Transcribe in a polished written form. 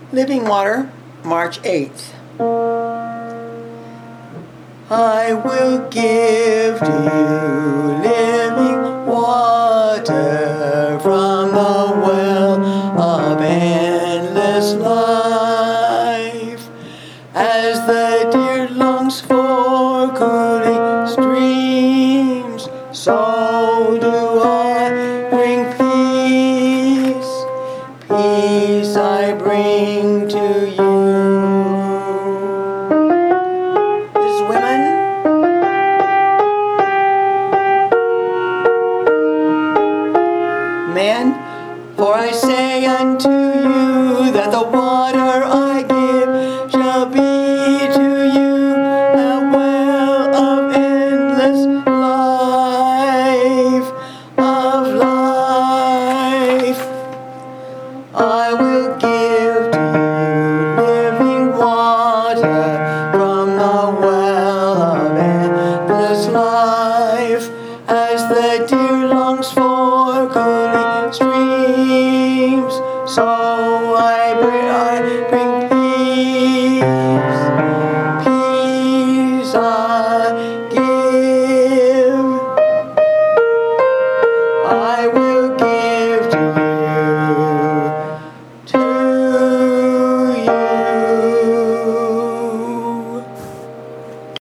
Living Water, March 8th. I will give to you living water from the well of endless life. As the deer longs for cooling streams, so do I bring peace. Peace I bring to you. This is women. Men, for I say unto you that the water I give shall be to you a well of endless life. I will give to you living water from the well of endless life. As the deer longs for cooling streams, so I bring peace. Peace I give. I will